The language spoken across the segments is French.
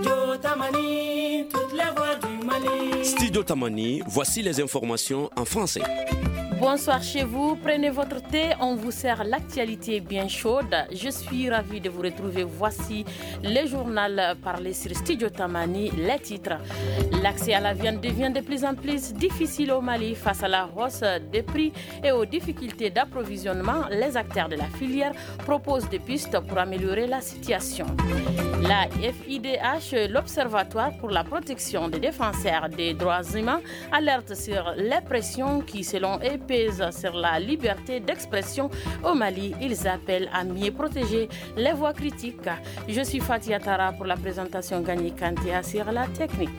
Studio Tamani, toutes les voix du Mali. Studio Tamani, voici les informations en français. Bonsoir chez vous, prenez votre thé, on vous sert l'actualité bien chaude. Je suis ravie de vous retrouver. Voici le journal parlé sur Studio Tamani, les titres. L'accès à la viande devient de plus en plus difficile au Mali face à la hausse des prix et aux difficultés d'approvisionnement. Les acteurs de la filière proposent des pistes pour améliorer la situation. La FIDH, l'Observatoire pour la protection des défenseurs des droits humains, alerte sur les pressions qui, selon eux, pèsent sur la liberté d'expression au Mali. Ils appellent à mieux protéger les voix critiques. Je suis Fatia Tara pour la présentation. Gagné Kanté assure la technique.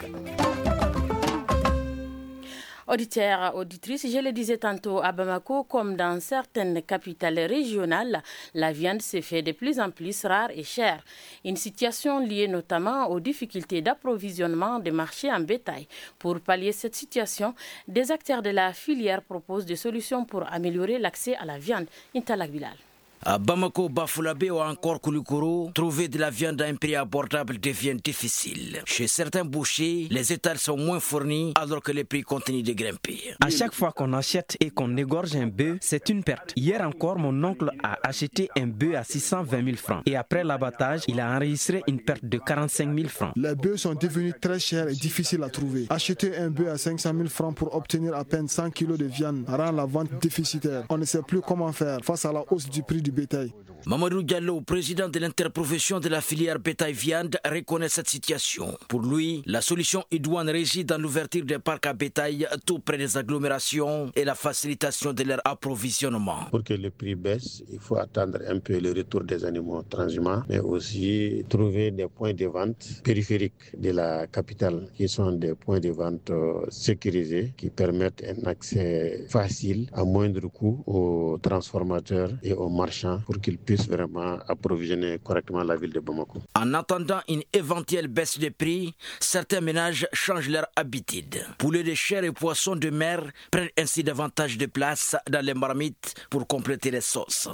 Auditeurs, auditrices, je le disais tantôt, à Bamako, comme dans certaines capitales régionales, la viande se fait de plus en plus rare et chère. Une situation liée notamment aux difficultés d'approvisionnement des marchés en bétail. Pour pallier cette situation, des acteurs de la filière proposent des solutions pour améliorer l'accès à la viande. Intalak Bilal. À Bamako, Bafoulavé ou encore Koulikoro, trouver de la viande à un prix abordable devient difficile. Chez certains bouchers, les étals sont moins fournis alors que les prix continuent de grimper. À chaque fois qu'on achète et qu'on égorge un bœuf, c'est une perte. Hier encore, mon oncle a acheté un bœuf à 620 000 francs. Et après l'abattage, il a enregistré une perte de 45 000 francs. Les bœufs sont devenus très chers et difficiles à trouver. Acheter un bœuf à 500 000 francs pour obtenir à peine 100 kg de viande rend la vente déficitaire. On ne sait plus comment faire face à la hausse du prix du bétail. Mamadou Diallo, président de l'interprofession de la filière bétail-viande, reconnaît cette situation. Pour lui, la solution idoine réside dans l'ouverture des parcs à bétail tout près des agglomérations et la facilitation de leur approvisionnement. Pour que le prix baisse, il faut attendre un peu le retour des animaux transhumants, mais aussi trouver des points de vente périphériques de la capitale, qui sont des points de vente sécurisés, qui permettent un accès facile, à moindre coût, aux transformateurs et aux marchands pour qu'ils puissent vraiment approvisionner correctement la ville de Bamako. En attendant une éventuelle baisse des prix, certains ménages changent leur habitude. Poulets de chair et poissons de mer prennent ainsi davantage de place dans les marmites pour compléter les sauces.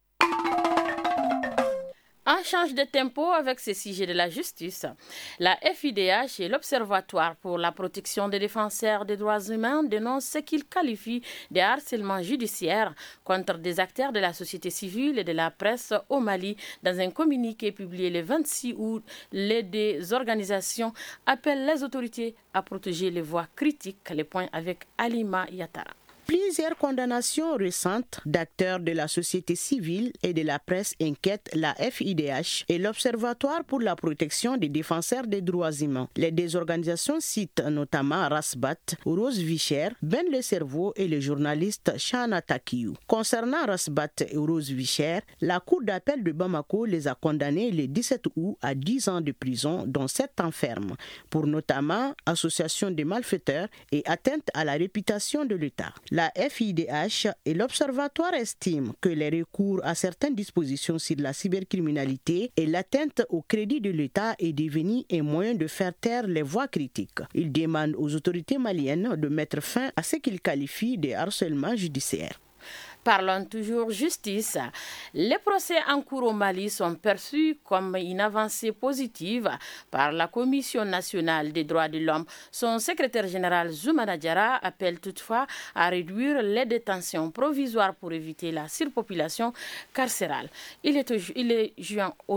On change de tempo avec ce sujet de la justice. La FIDH et l'Observatoire pour la protection des défenseurs des droits humains dénoncent ce qu'ils qualifient de harcèlement judiciaire contre des acteurs de la société civile et de la presse au Mali. Dans un communiqué publié le 26 août, les deux organisations appellent les autorités à protéger les voix critiques. Les points avec Alima Yatara. Plusieurs condamnations récentes d'acteurs de la société civile et de la presse inquiètent la FIDH et l'Observatoire pour la protection des défenseurs des droits humains. Les deux organisations citent notamment Rasbat, Rose Vicher, Ben Le Cerveau et le journaliste Chana Takiou. Concernant Rasbat et Rose Vicher, la Cour d'appel de Bamako les a condamnés le 17 août à 10 ans de prison, dont 7 ans ferme, pour notamment association de malfaiteurs et atteinte à la réputation de l'État. La FIDH et l'Observatoire estiment que les recours à certaines dispositions sur la cybercriminalité et l'atteinte au crédit de l'État est devenu un moyen de faire taire les voix critiques. Ils demandent aux autorités maliennes de mettre fin à ce qu'ils qualifient de harcèlement judiciaire. Parlons toujours justice. Les procès en cours au Mali sont perçus comme une avancée positive par la Commission nationale des droits de l'homme. Son secrétaire général Zoumana Diarra appelle toutefois à réduire les détentions provisoires pour éviter la surpopulation carcérale. Il est au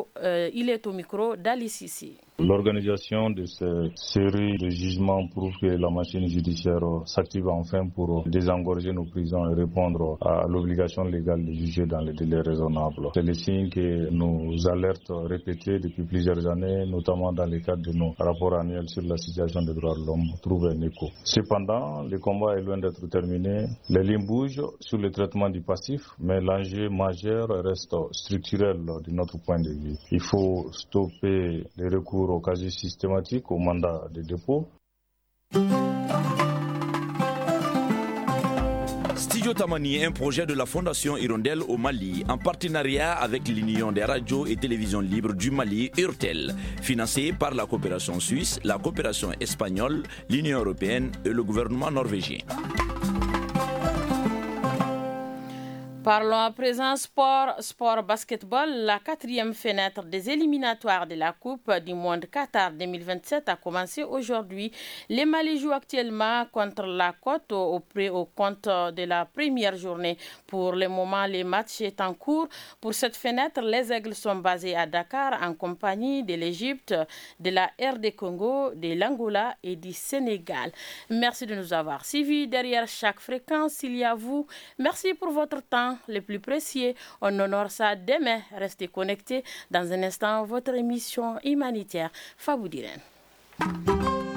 micro d'Ali Sissi. L'organisation de cette série de jugements prouve que la machine judiciaire s'active enfin pour désengorger nos prisons et répondre à l'obligation légale de juger dans les délais raisonnables. C'est le signe que nos alertes répétées depuis plusieurs années, notamment dans le cadre de nos rapports annuels sur la situation des droits de l'homme, trouvent un écho. Cependant, le combat est loin d'être terminé. Les lignes bougent sur le traitement du passif, mais l'enjeu majeur reste structurel de notre point de vue. Il faut stopper les recours au quasi systématique au mandat de dépôt. Studio Tamani est un projet de la Fondation Hirondelle au Mali en partenariat avec l'Union des radios et télévisions libres du Mali, URTEL, financé par la coopération suisse, la coopération espagnole, l'Union européenne et le gouvernement norvégien. Parlons à présent sport basketball. La 4e fenêtre des éliminatoires de la Coupe du Monde Qatar 2027 a commencé aujourd'hui. Les Mali jouent actuellement contre la Côte au compte de la première journée. Pour le moment, les matchs sont en cours. Pour cette fenêtre, les Aigles sont basés à Dakar en compagnie de l'Égypte, de la RD Congo, de l'Angola et du Sénégal. Merci de nous avoir suivis. Derrière chaque fréquence, il y a vous. Merci pour votre temps le plus précieux. On honore ça demain. Restez connectés. Dans un instant, votre émission humanitaire Fabou Diren.